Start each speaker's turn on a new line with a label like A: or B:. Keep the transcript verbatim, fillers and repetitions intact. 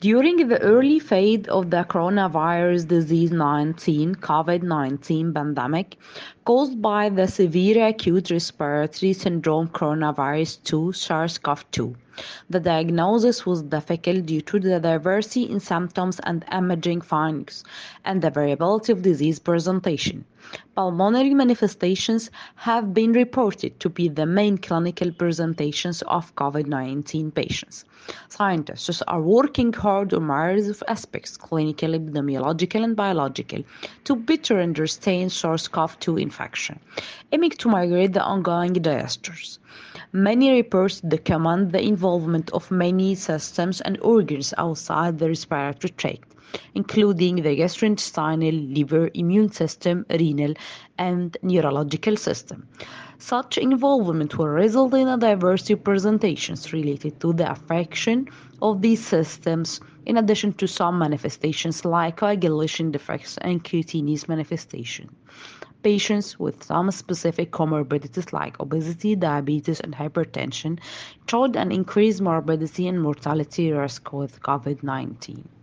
A: During the early phase of the coronavirus disease nineteen COVID nineteen pandemic caused by the severe acute respiratory syndrome coronavirus two SARS-CoV two, the diagnosis was difficult due to the diversity in symptoms and imaging findings and the variability of disease presentation. Pulmonary manifestations have been reported to be the main clinical presentations of COVID nineteen patients. Scientists are working hard on myriad of aspects, clinical, epidemiological, and biological, to better understand SARS-CoV two infection, aiming to mitigate the ongoing disasters. Many reports document the involvement of many systems and organs outside the respiratory tract, including the gastrointestinal, liver, immune system, renal, and neurological system. Such involvement will result in a diversity of presentations related to the affection of these systems, in addition to some manifestations like coagulation defects and cutaneous manifestation. Patients with some specific comorbidities like obesity, diabetes, and hypertension showed an increased morbidity and mortality risk with COVID nineteen.